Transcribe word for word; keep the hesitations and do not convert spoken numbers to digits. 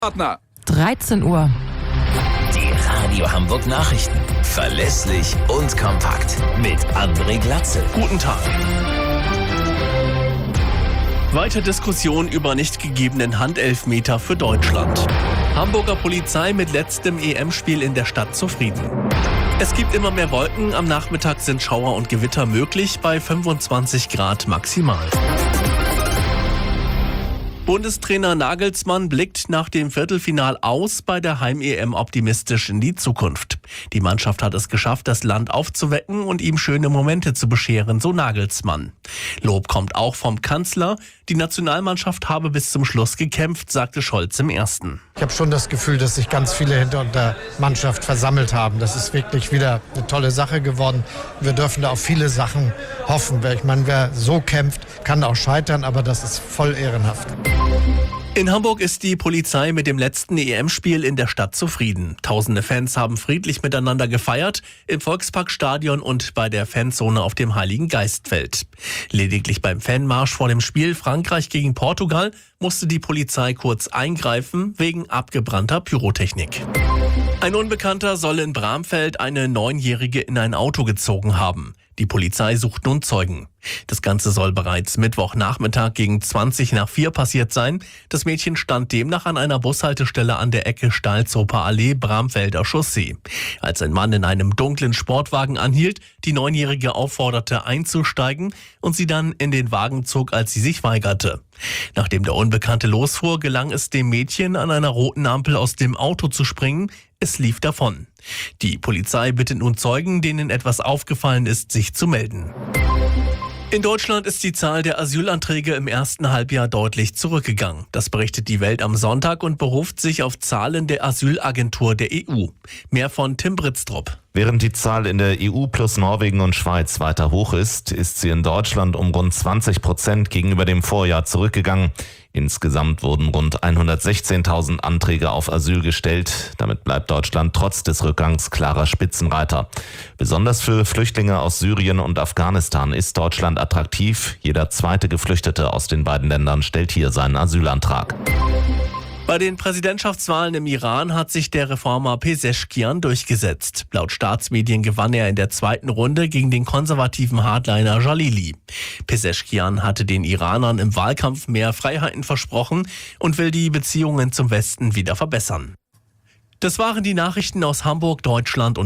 Partner. dreizehn Uhr. Die Radio Hamburg Nachrichten. Verlässlich und kompakt. Mit André Glatzel. Guten Tag. Weiter Diskussion über nicht gegebenen Handelfmeter für Deutschland. Hamburger Polizei mit letztem E M-Spiel in der Stadt zufrieden. Es gibt immer mehr Wolken. Am Nachmittag sind Schauer und Gewitter möglich bei fünfundzwanzig Grad maximal. Bundestrainer Nagelsmann blickt nach dem Viertelfinal aus bei der Heim-E M optimistisch in die Zukunft. Die Mannschaft hat es geschafft, das Land aufzuwecken und ihm schöne Momente zu bescheren, so Nagelsmann. Lob kommt auch vom Kanzler. Die Nationalmannschaft habe bis zum Schluss gekämpft, sagte Scholz im Ersten. Ich habe schon das Gefühl, dass sich ganz viele hinter der Mannschaft versammelt haben. Das ist wirklich wieder eine tolle Sache geworden. Wir dürfen da auf viele Sachen hoffen. Ich meine, wer so kämpft, kann auch scheitern, aber das ist voll ehrenhaft. In Hamburg ist die Polizei mit dem letzten E M-Spiel in der Stadt zufrieden. Tausende Fans haben friedlich miteinander gefeiert, im Volksparkstadion und bei der Fanzone auf dem Heiligen Geistfeld. Lediglich beim Fanmarsch vor dem Spiel Frankreich gegen Portugal musste die Polizei kurz eingreifen, wegen abgebrannter Pyrotechnik. Ein Unbekannter soll in Bramfeld eine Neunjährige in ein Auto gezogen haben. Die Polizei sucht nun Zeugen. Das Ganze soll bereits Mittwochnachmittag gegen zwanzig nach vier passiert sein. Das Mädchen stand demnach an einer Bushaltestelle an der Ecke Stalzoper Allee, Bramfelder Chaussee. Als ein Mann in einem dunklen Sportwagen anhielt, die Neunjährige aufforderte einzusteigen und sie dann in den Wagen zog, als sie sich weigerte. Nachdem der Unbekannte losfuhr, gelang es dem Mädchen, an einer roten Ampel aus dem Auto zu springen. Es lief davon. Die Polizei bittet nun Zeugen, denen etwas aufgefallen ist, sich zu melden. In Deutschland ist die Zahl der Asylanträge im ersten Halbjahr deutlich zurückgegangen. Das berichtet die Welt am Sonntag und beruft sich auf Zahlen der Asylagentur der E U. Mehr von Tim Britztrup. Während die Zahl in der E U plus Norwegen und Schweiz weiter hoch ist, ist sie in Deutschland um rund zwanzig Prozent gegenüber dem Vorjahr zurückgegangen. Insgesamt wurden rund hundertsechzehntausend Anträge auf Asyl gestellt. Damit bleibt Deutschland trotz des Rückgangs klarer Spitzenreiter. Besonders für Flüchtlinge aus Syrien und Afghanistan ist Deutschland attraktiv. Jeder zweite Geflüchtete aus den beiden Ländern stellt hier seinen Asylantrag. Bei den Präsidentschaftswahlen im Iran hat sich der Reformer Pezeshkian durchgesetzt. Laut Staatsmedien gewann er in der zweiten Runde gegen den konservativen Hardliner Jalili. Pezeshkian hatte den Iranern im Wahlkampf mehr Freiheiten versprochen und will die Beziehungen zum Westen wieder verbessern. Das waren die Nachrichten aus Hamburg, Deutschland und